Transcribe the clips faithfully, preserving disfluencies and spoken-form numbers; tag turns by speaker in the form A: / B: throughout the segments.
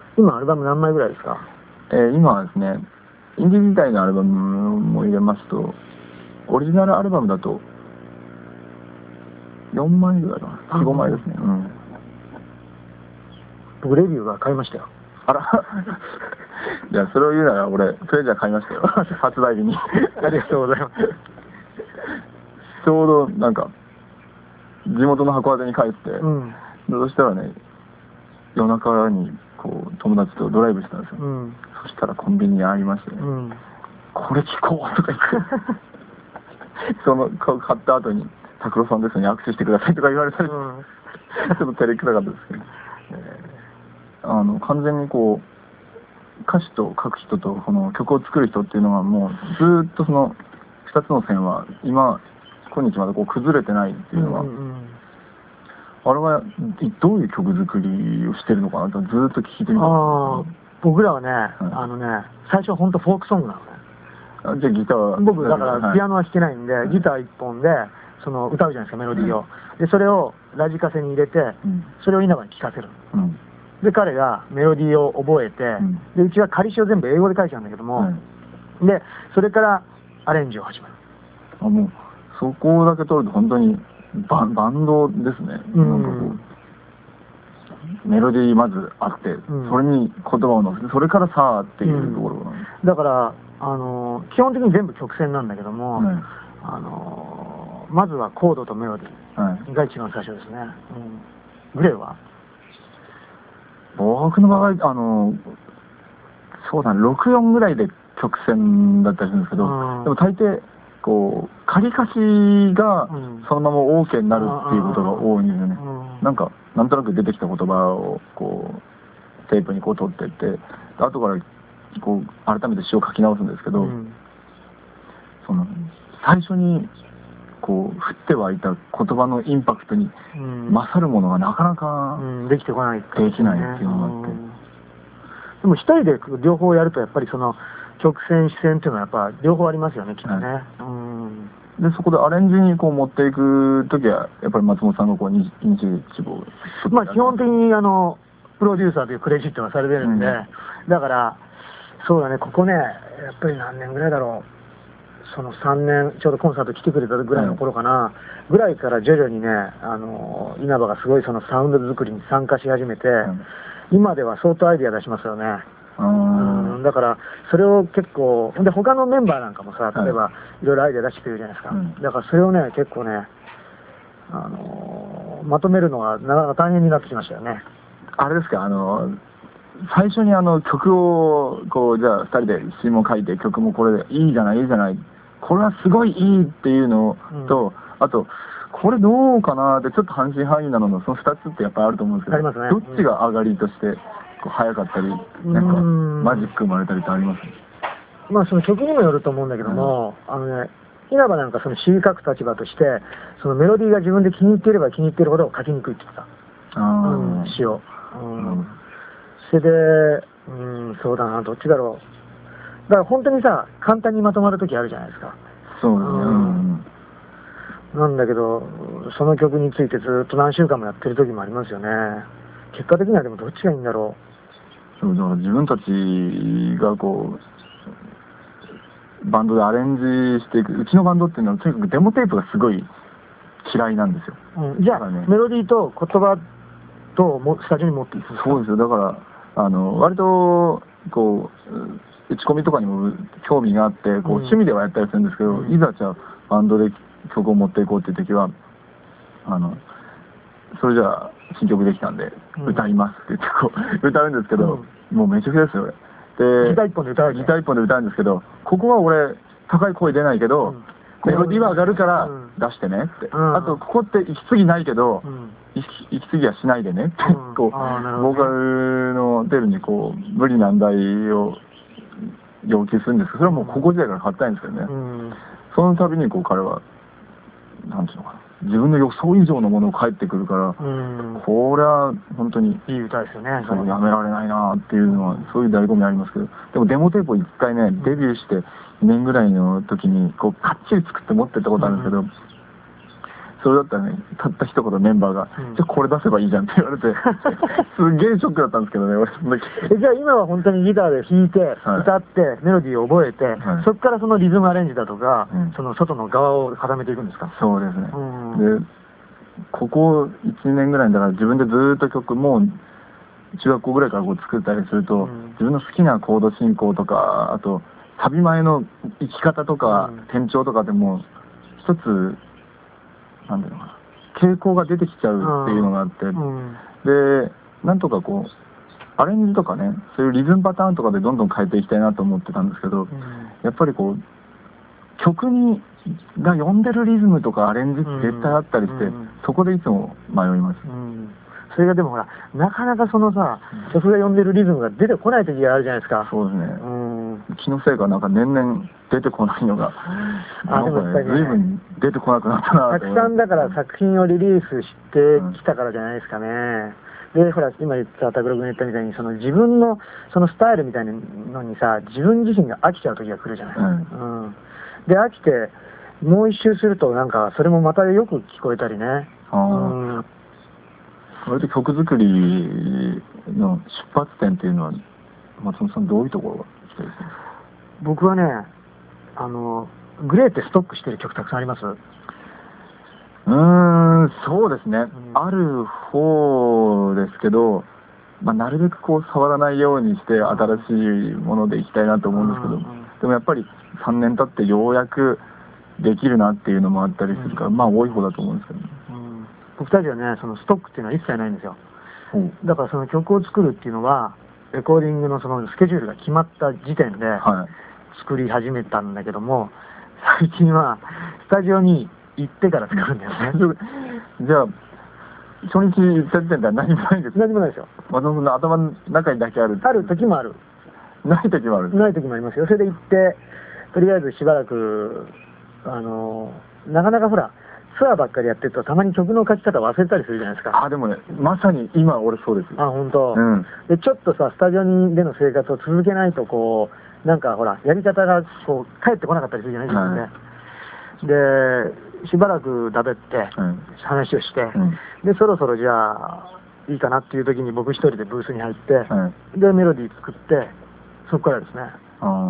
A: 今アルバム何枚ぐらいですか？
B: えー、今はですね、インディー自体のアルバムも入れますと、オリジナルアルバムだとよんまいぐらいかな、よん、ごまいですね。うん。
A: 僕レビューが買いましたよ。
B: あらいや、それを言うなら俺プレジャー買いましたよ発売日に
A: ありがとうございます。
B: ちょうどなんか地元の函館に帰って、うん、そしたらね、夜中にこう友達とドライブしたんですよ、うん、そしたらコンビニにありましてね、うん、これ聞こうとか言ってその買った後に拓郎さんですね、握手してくださいとか言われたり、うん、ちょっと照れくさかったですけど、えー、あの完全にこう歌詞と書く人とこの曲を作る人っていうのはもうずっとそのふたつの線は今今日までこう崩れてないっていうのは、うんうんうん、あれはどういう曲作りをしてるのかなとずっと聞いてみた。
A: あ、僕らはね、はい、あのね、最初は本当フォークソングなのね。
B: あ、じゃあギターは
A: 僕だからピアノは弾けないんで、はい、ギターいっぽんでその歌うじゃないですか、メロディーを、うん、でそれをラジカセに入れて、うん、それを稲葉に聴かせる、うん、で彼がメロディーを覚えて、うん、でうちは仮詞を全部英語で書いちゃうんだけども、うん、でそれからアレンジを始める。
B: あ、もうそこだけ取ると本当にバ, バンドですね。うん、なんかこうメロディーまずあって、うん、それに言葉を乗せて、それからさあっていうところなんです、
A: うん、だからあの基本的に全部曲線なんだけども、はい、あのまずはコードとメロディーが一番最初ですね、はい、うん、グレーは
B: 僕の場合あのそうだね、ろくよんぐらいで曲線だったりするんですけど、うん、でも大抵こう仮歌詞がそのまま OK になるっていうことが多いんですよね、うん、なんかなんとなく出てきた言葉をこうテープにこう取っていって後からこう改めて詩を書き直すんですけど、うん、その最初にこう降って湧いた言葉のインパクトに勝るものがなかなか、
A: うん、できてこない、
B: できないっていうのがあって、うん、
A: でも一人で両方やるとやっぱりその曲線視線っていうのはやっぱ両方ありますよね、きっとね、はい、うん、
B: でそこでアレンジにこう持っていくときはやっぱり松本さんがこうイニシチブを、
A: まあ基本的にあのプロデューサーというクレジットがされてるんで、うん、だからそうだね、ここねやっぱり何年ぐらいだろう、そのさんねんちょうどコンサート来てくれたぐらいの頃かな、はい、ぐらいから徐々にね、あの稲葉がすごいそのサウンド作りに参加し始めて、うん、今では相当アイデア出しますよね。うん、だからそれを結構で他のメンバーなんかもさ、例えば、はい、いろいろアイデア出してくれるじゃないですか、うん、だからそれをね結構ね、あのー、まとめるのがなかなか大変になってきましたよね。
B: あれですか、あの最初にあの曲をこうじゃあふたりで詩も書いて曲もこれでいいじゃないいいじゃないこれはすごいいいっていうのと、うん、あとこれどうかなってちょっと半信半疑なののそのふたつってやっぱりあると思うんですけど、
A: ありますね、
B: どっちが上がりとしてこう早かったりなんかマジック生まれたりってあります？
A: まあその曲にもよると思うんだけども、うん、あのね稲葉なんかその詩書く立場としてそのメロディーが自分で気に入っていれば気に入っているほど書きにくいって言ってた、うん、詩を、うんうん、それで、うん、そうだな、どっちだろう、だから本当にさ簡単にまとまる時あるじゃないですか。
B: そうですね、うん、
A: なんだけどその曲についてずっと何週間もやってる時もありますよね。結果的にはでもどっちがいいんだろ
B: う。そうだから自分たちがこうバンドでアレンジしていく、うちのバンドっていうのはとにかくデモテープがすごい嫌いなんですよ、
A: うん、じゃあ、ね、メロディーと言葉ともスタジオに持っていくんですか？
B: そうですよ、だからあの割とこう打ち込みとかにも興味があってこう、うん、趣味ではやったりするんですけど、うん、いざじゃあバンドで曲を持っていこうっていう時はあのそれじゃあ新曲できたんで歌いますって言ってこう歌うんですけど、うん、もうめちゃくちゃですよ
A: でギター一本で歌う
B: ギター一本で歌うんですけど、ここは俺高い声出ないけど、うん、メロディーは上がるから出してねって、うん、あとここって息継ぎないけど、うん、息継ぎはしないでねって、うん、こう、ね、ボーカルの出るにこう無理難題を要求するんですけど、それはもう高校時代から変わったんですけどね、うん、その度にこう彼はなんていうのかな、自分の予想以上のものを返ってくるから、うん、これは本当に
A: いい歌ですよね。
B: そうやめられないなっていうのは、うん、そういう醍醐味ありますけど、でもデモテープをいっかいね、デビューしてにねんぐらいの時にこうかっちり作って持ってったことあるんですけど、うん、 それだったらね、たった一言メンバーが、うん、じゃあこれ出せばいいじゃんって言われて、すげえショックだったんですけどね、俺その時。
A: え、じゃあ今は本当にギターで弾いて、はい、歌って、メロディーを覚えて、はい、そこからそのリズムアレンジだとか、うん、その外の側を固めていくんですか？
B: そうですね。うん、で、ここいちねんぐらいだから自分でずーっと曲も、中学校ぐらいからこう作ったりすると、うん、自分の好きなコード進行とか、あと、サビ前の生き方とか、うん、転調とかでも、一つ、なんていうのかな、傾向が出てきちゃうっていうのがあって、うん、で、なんとかこう、アレンジとかね、そういうリズムパターンとかでどんどん変えていきたいなと思ってたんですけど、うん、やっぱりこう、曲に、が読んでるリズムとかアレンジって絶対あったりして、うん、そこでいつも迷います。うん、
A: それがでもほら、なかなかそのさ、曲が読んでるリズムが出てこない時があるじゃないですか。
B: そうですね。うん、気のせいかなんか年々出てこないのが、あ、でもやっぱりね、随分出てこなくなったな
A: と。たくさんだから作品をリリースしてきたからじゃないですかね。で、ほら、今言った拓郎君が言ったみたいに、その自分のそのスタイルみたいなのにさ、自分自身が飽きちゃう時が来るじゃない。うん。うん、で、飽きて、もう一周すると、なんか、それもまたよく聞こえたりね。うん。
B: 割と曲作りの出発点っていうのは、松本さんどういうところが来てるんですか？
A: 僕はね、あの、グレーってストックしてる曲たくさんあります？
B: うーん、そうですね。うん、ある方ですけど、まあ、なるべくこう触らないようにして新しいものでいきたいなと思うんですけど、うん、でもやっぱりさんねん経ってようやくできるなっていうのもあったりするから、うん、まあ多い方だと思うんですけどね。うん、
A: 僕たちはね、そのストックっていうのは一切ないんですよ。うん、だからその曲を作るっていうのは、レコーディングのそのスケジュールが決まった時点で作り始めたんだけども、最近はスタジオに行ってから作るんだよね。
B: じゃあ、初日行った時点では何もないんですか？
A: 何もないですよ。
B: 松本さんの頭の中にだけある。
A: ある時もある。
B: ない時もある。
A: ない時もありますよ。それで行って、とりあえずしばらく、あの、なかなかほら、ツアーばっかりやってるとたまに曲の書き方忘れたりするじゃないですか。
B: あ、でもね、まさに今俺そうです。
A: あ、本当。うん。で、ちょっとさ、スタジオにでの生活を続けないと、こう、なんかほら、やり方がこう、返ってこなかったりするじゃないですかね。はい、で、しばらくだべって、話をして、うん、で、そろそろじゃあ、いいかなっていう時に僕一人でブースに入って、はい、で、メロディー作って、そこからですね。あ、うん、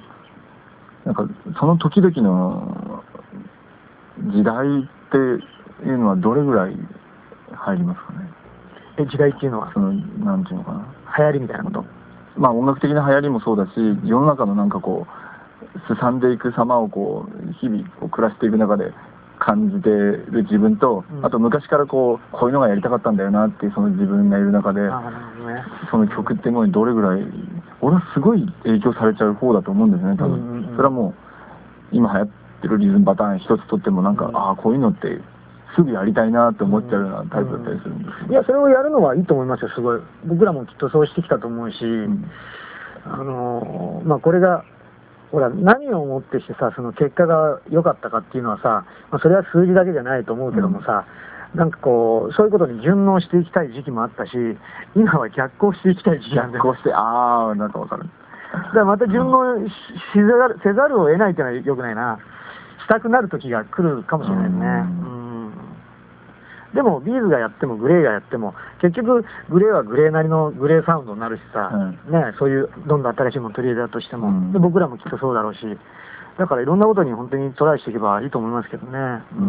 B: なんか、その時々の時代っていうのはどれぐらい入りますかね？
A: え、時代っていうのはその、
B: なんていうのかな。
A: 流行りみたいなこと？
B: まあ音楽的な流行りもそうだし、世の中のなんかこう、すさんでいく様をこう、日々こう暮らしていく中で感じてる自分と、うん、あと昔からこう、こういうのがやりたかったんだよなっていうその自分がいる中で、ね、その曲ってもうどれぐらい、俺はすごい影響されちゃう方だと思うんですね、多分。うんうんうん、それはもう、今流行ってるリズムパターン一つとってもなんか、うん、ああ、こういうのってすぐやりたいなって思っちゃうようなタイプだったりするんです、ね、
A: うん、いや、それをやるのはいいと思いますよ、すごい。僕らもきっとそうしてきたと思うし、うん、あのー、まあこれが、ほら、何をもってしてさ、その結果が良かったかっていうのはさ、まあ、それは数字だけじゃないと思うけどもさ、うん、なんかこう、そういうことに順応していきたい時期もあったし、今は逆行していきたい時期なんで。
B: 逆行して、ああ、なんかわかる。
A: だからまた順応しせざる、せざるを得ないっていうのは良くないな。したくなる時が来るかもしれないですね。うん、でも、ビーズがやっても、グレーがやっても、結局、グレーはグレーなりのグレーサウンドになるしさ、うん、ね、そういう、どんどん新しいもの取り入れたとしても、うん、で、僕らもきっとそうだろうし、だからいろんなことに本当にトライしていけばいいと思いますけどね。うん、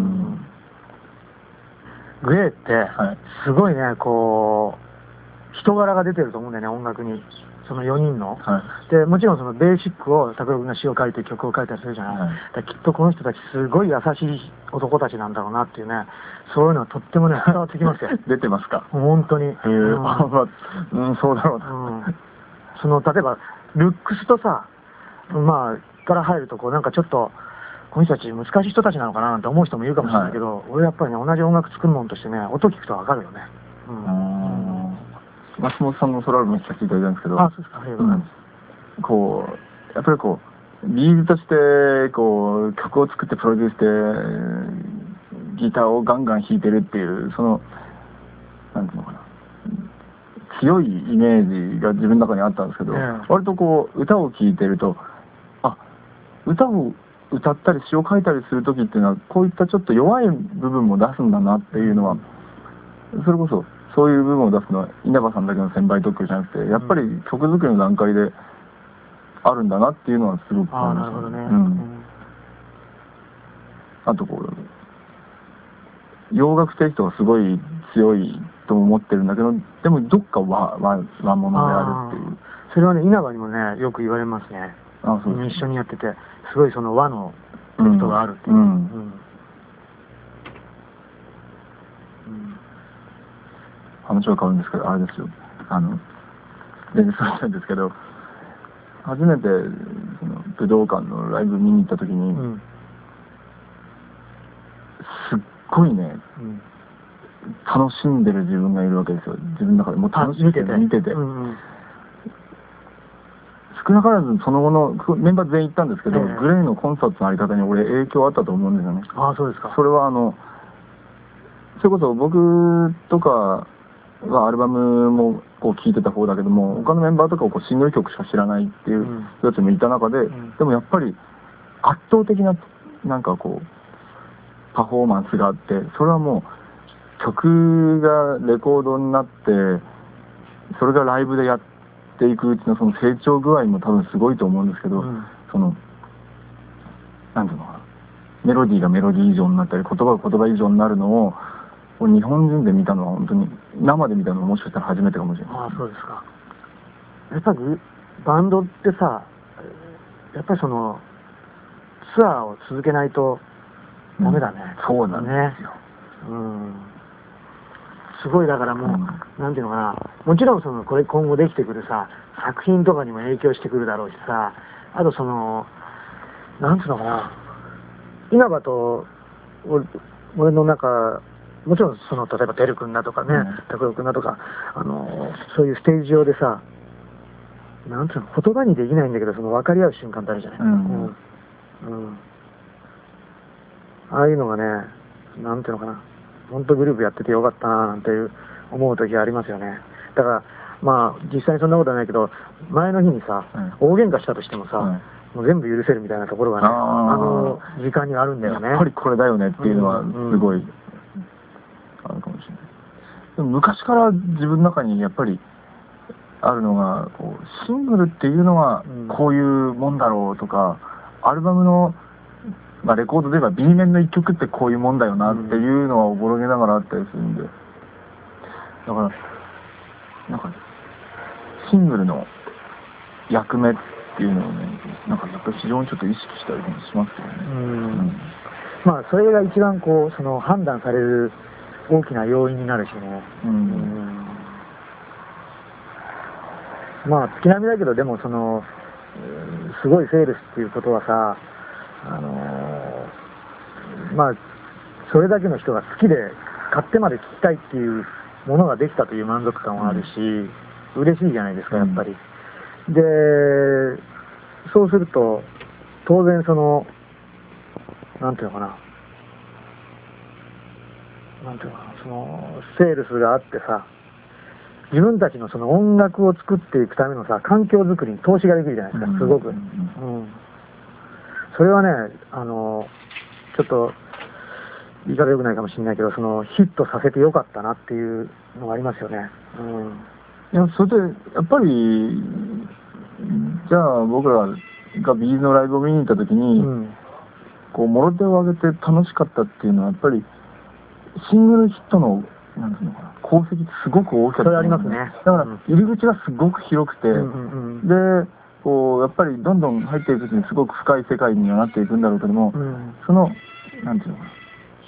A: グレーって、すごいね、こう、人柄が出てると思うんだよね、音楽に。そのよにんの、はい、でもちろんそのベーシックを拓郎君が詩を書いて曲を書いたりするじゃない、はい、だきっとこの人たちすごい優しい男たちなんだろうなっていうね、そういうのはとってもね伝わってきますよ。
B: 出てますか？
A: 本当に。へえ、うん、
B: うん、そうだろうな、
A: うん、その例えばルックスとさ、まあから入るとこうなんかちょっとこの人たち難しい人たちなのかななんて思う人もいるかもしれないけど、はい、俺やっぱりね同じ音楽作るものとしてね音聞くとわかるよね。うん、
B: 松本さんのソロアルバムめっちゃ聴いていただいたんですけど、
A: あ、そうですか、ありがとうございます。
B: うん、こう、やっぱりこう、ビーズとして、こう、曲を作ってプロデュースして、ギターをガンガン弾いてるっていう、その、なんていうのかな、強いイメージが自分の中にあったんですけど、えー、割とこう、歌を聴いてると、あ、歌を歌ったり詩を書いたりする時っていうのはこういったちょっと弱い部分も出すんだなっていうのは、それこそそういう部分を出すのは稲葉さんだけの専売特許じゃなくてやっぱり曲作りの段階であるんだなっていうのはすごく思いましたね。うん、あとこう洋楽テイストがすごい強いと思ってるんだけど、でもどっか和和和物であるっていう。
A: それはね稲葉にもねよく言われますね。あそうですね、一緒にやっててすごいその和のテイストがあるっていう。うんうんうん
B: 話は変わるんですけど、あれですよ、あの全然そうなんですけど、初めてその武道館のライブ見に行った時に、うん、すっごいね、うん、楽しんでる自分がいるわけですよ。自分の中でもう楽しんでて見てて、うんうん、少なからずその後のメンバー全員行ったんですけど、えー、グレイのコンサートのあり方に俺影響あったと思うんですよね。
A: ああそうですか。
B: それはあのそれこそ僕とかはアルバムもこう聴いてた方だけども、他のメンバーとかをこうシングル曲しか知らないっていう人たちもいた中で、うん、でもやっぱり圧倒的ななんかこうパフォーマンスがあって、それはもう曲がレコードになってそれがライブでやっていくうちのその成長具合も多分すごいと思うんですけど、うん、そのなんていうのかな、メロディーがメロディー以上になったり言葉が言葉以上になるのを日本人で見たのは本当に生で見たのはもしかしたら初めてかもしれない。
A: ああそうですか。やっぱりバンドってさ、やっぱりそのツアーを続けないとダメだね。
B: うん、そうなんですよ、
A: ね、うん、すごいだからもう、うん、なんていうのかな、もちろんそのこれ今後できてくるさ作品とかにも影響してくるだろうしさ、あとそのなんていうのかな、稲葉と俺、俺の中もちろんその例えばてるくんだとかね、拓郎くんだとか、あのそういうステージ上でさ、なんていうの言葉にできないんだけどその分かり合う瞬間ってあるじゃない、うんうんうん、ああいうのがね、なんていうのかな、本当グループやっててよかったななんていう思う時がありますよね。だからまあ実際にそんなことはないけど、前の日にさ、うん、大喧嘩したとしてもさ、うんもう全部許せるみたいなところがね、あ, あの時間にあるんだよね。
B: やっぱりこれだよねっていうのはすごい、うんうん、あるかもしれない。でも昔から自分の中にやっぱりあるのがこうシングルっていうのはこういうもんだろうとか、うん、アルバムの、まあ、レコードで言えば B 面のいっきょくってこういうもんだよなっていうのはおぼろげながらあったりするんで、だからなんかシングルの役目っていうのをね、なんかやっぱり非常にちょっと意識したりもしますけどね。うん、
A: うん、まあそれが一番こうその判断される大きな要因になるしね。うん、うん、まあ月並みだけどでもそのすごいセールスっていうことはさ、あのー、まあそれだけの人が好きで買ってまで聴きたいっていうものができたという満足感はあるし、うん、嬉しいじゃないですかやっぱり。うん、でそうすると当然そのなんていうのかななんていうのかなそのセールスがあってさ、自分たちのその音楽を作っていくためのさ環境づくりに投資ができるじゃないですか、すごく、うん、それはね、あのちょっと言い方良くないかもしれないけど、そのヒットさせてよかったなっていうのがありますよね。うん、
B: いやそれでやっぱりじゃあ僕らがビーズのライブを見に行った時に、うん、こうもろ手を挙げて楽しかったっていうのはやっぱりシングルヒットのなんていうのかな、功績ってすごく大きかった、
A: それありますね。
B: だから入り口がすごく広くて、うんうんうん、でこうやっぱりどんどん入っていくうちにすごく深い世界にはなっていくんだろうけども、うん、そのなんていうのかな、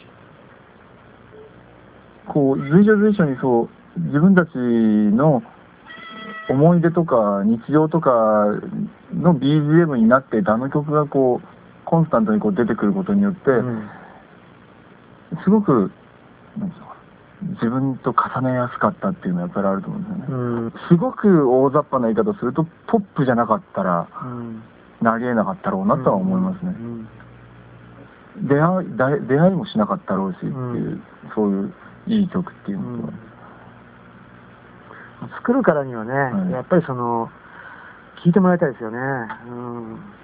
B: こう随所随所にそう自分たちの思い出とか日常とかの ビージーエム になっていたあの曲がこうコンスタントにこう出てくることによって、うん、すごくなんていうのかな、自分と重ねやすかったっていうのはやっぱりあると思うんですよね。うん、すごく大雑把な言い方をするとポップじゃなかったら、うん、なりえなかったろうなとは思いますね。うんうん、出会い、出会いもしなかったろうしっていう、うん、そういういい曲っていうのとは、
A: うん、作るからにはね、はい、やっぱりその聴いてもらいたいですよね。うん